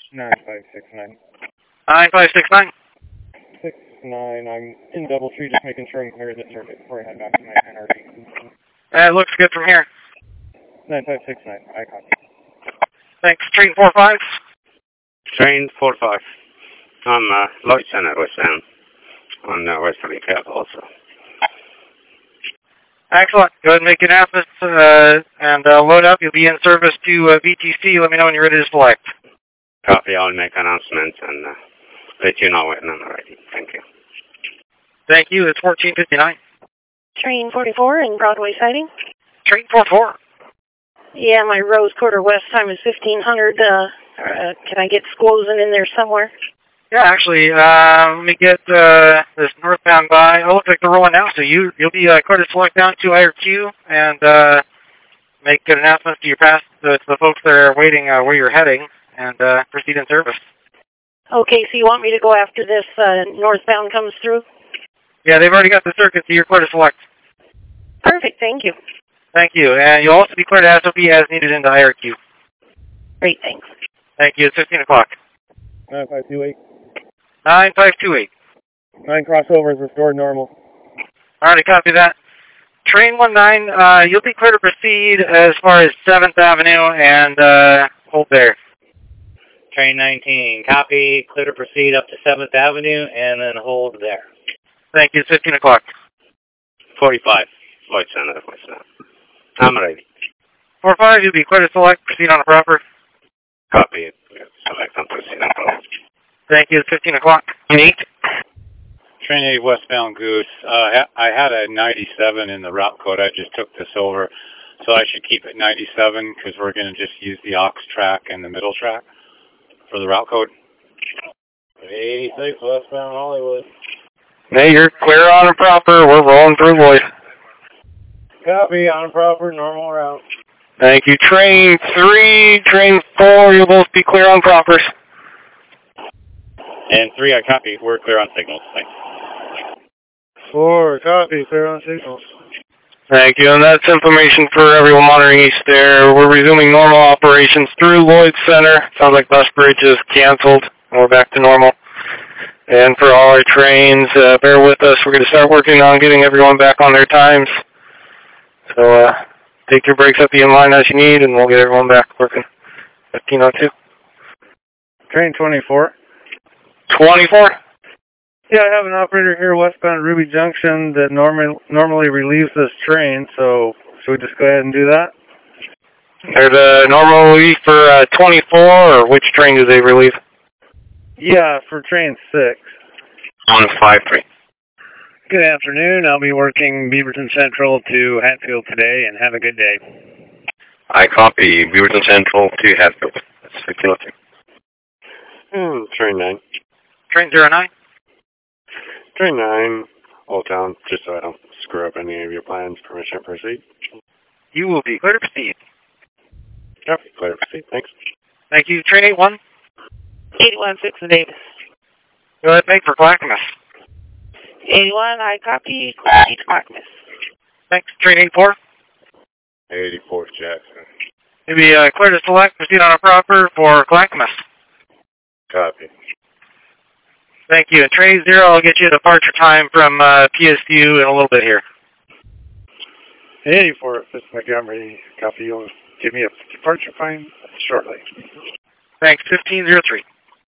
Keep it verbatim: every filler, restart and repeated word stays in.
nine five six nine. nine five six nine. six nine, I'm in Doubletree, just making sure I'm clear of the circuit before I head back to my N R D. That looks good from here. nine five six nine, I copy. Thanks. Train four five. Train four five. I'm uh, Lloyd Center, westbound. On uh, Westerly Cab also. Excellent. Go ahead and make announcements uh, and uh, load up. You'll be in service to uh, V T C. Let me know when you're ready to select. Copy. I'll make announcements and uh, let you know when I'm ready. Thank you. Thank you. It's fourteen fifty-nine. Train forty-four in Broadway siding. Train four four. Yeah, my Rose Quarter West time is fifteen hundred. Uh, uh, can I get Squozen in there somewhere? Yeah, actually, uh, let me get uh, this northbound by. Oh, looks like they're rolling now, so you, you'll be uh, clear to select down to I R Q and uh, make an announcement to your pass to, to the folks that are waiting uh, where you're heading and uh, proceed in service. Okay, so you want me to go after this uh, northbound comes through? Yeah, they've already got the circuit, so you're clear to select. Perfect, thank you. Thank you. And you'll also be clear to S O P as needed into I R Q. Great, thanks. Thank you. It's fifteen o'clock. nine five two eight. nine five two eight. Nine crossovers restored normal. Alrighty, copy that. Train one nine, uh, you'll be clear to proceed as far as seventh Avenue and uh, hold there. Train nineteen, copy, clear to proceed up to seventh Avenue and then hold there. Thank you. It's fifteen o'clock. forty-five. Lloyd Center, westbound. I'm ready. four five, you'll be clear to select, proceed on a proper. Copy. Select and proceed on proper. Thank you. It's fifteen o'clock. eight. Train eight westbound Goose. Uh, I had a ninety-seven in the route code. I just took this over, so I should keep it ninety-seven because we're going to just use the aux track and the middle track for the route code. eighty-six westbound Hollywood. Hey, you're clear on a proper. We're rolling through, Lloyd. Copy, on proper, normal route. Thank you. Train three, train four, you'll both be clear on propers. And three, I copy. We're clear on signals. Thanks. Four, copy, clear on signals. Thank you. And that's information for everyone monitoring east there. We're resuming normal operations through Lloyd Center. Sounds like bus bridge is canceled. We're back to normal. And for all our trains, uh, bear with us. We're going to start working on getting everyone back on their times. So uh, take your breaks at the inline as you need, and we'll get everyone back working. fifteen oh two. Train twenty-four. twenty-four. Yeah, I have an operator here westbound Ruby Junction that normally normally relieves this train, so should we just go ahead and do that? There's a normal relief for uh, twenty-four, or which train do they relieve? Yeah, for train six. On five three. Good afternoon. I'll be working Beaverton Central to Hatfield today, and have a good day. I copy. Beaverton Central to Hatfield. That's fifteen oh two. Hmm, train nine. Train zero nine. Train nine, Old Town, just so I don't screw up any of your plans. Permission to proceed. You will be clear to proceed. Copy. Clear to proceed. Thanks. Thank you. Train eight one. eighty-one six in Davis. Go ahead, make for Clackamas. eighty-one, I copy, eight Clackamas. Thanks. Train eight four. eighty-fourth Jackson. Maybe uh, clear to select, proceed on a proper for Clackamas. Copy. Thank you. And train zero, I'll get you a departure time from uh, P S U in a little bit here. eighty-four, this is Montgomery. Copy. You'll give me a departure time shortly. Thanks. fifteen oh three.